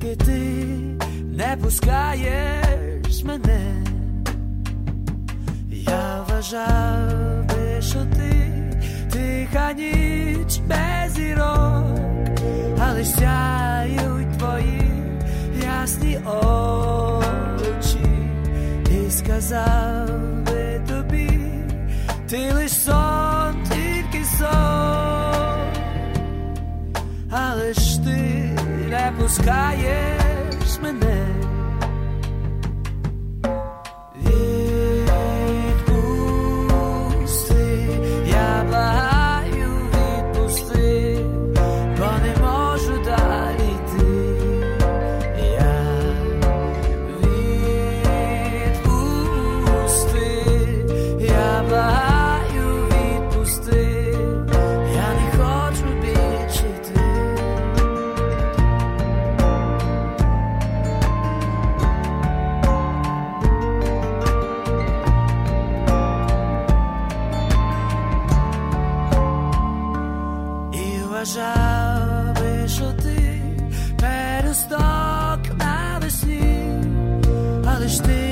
тільки ти не пускаєш мене. Я вважав би, що ти тиха ніч без зірок, але сяють твої ясні очі. І сказав би тобі, ти лиш сон, тільки сон, але ж ти не пускаєш мене. Вважав би, що ти пересток навесні, але ж ти